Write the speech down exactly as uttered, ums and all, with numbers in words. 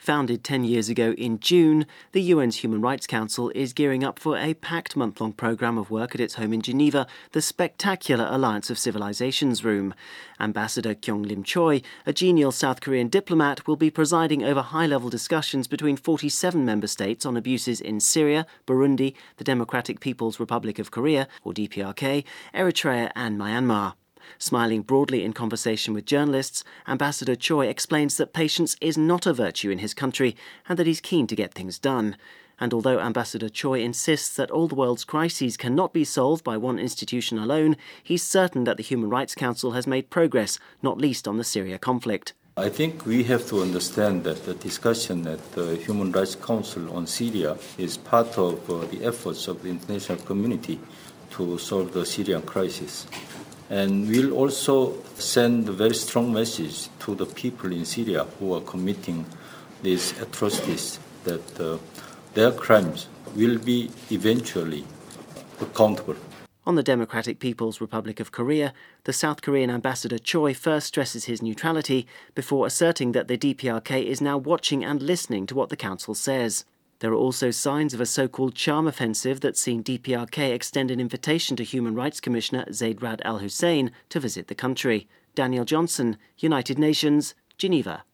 Founded ten years ago in June, the U N's Human Rights Council is gearing up for a packed month-long programme of work at its home in Geneva, the spectacular Alliance of Civilizations Room. Ambassador Kyung Lim Choi, a genial South Korean diplomat, will be presiding over high-level discussions between forty-seven member states on abuses in Syria, Burundi, the Democratic People's Republic of Korea, or D P R K, Eritrea and Myanmar. Smiling broadly in conversation with journalists, Ambassador Choi explains that patience is not a virtue in his country and that he's keen to get things done. And although Ambassador Choi insists that all the world's crises cannot be solved by one institution alone, he's certain that the Human Rights Council has made progress, not least on the Syria conflict. I think we have to understand that the discussion at the Human Rights Council on Syria is part of uh, the efforts of the international community to solve the Syrian crisis. And we'll also send a very strong message to the people in Syria who are committing these atrocities that uh, their crimes will be eventually accountable. On the Democratic People's Republic of Korea, the South Korean Ambassador Choi first stresses his neutrality before asserting that the D P R K is now watching and listening to what the Council says. There are also signs of a so-called charm offensive that's seen D P R K extend an invitation to Human Rights Commissioner Zeid Ra'ad Al Hussein to visit the country. Daniel Johnson, United Nations, Geneva.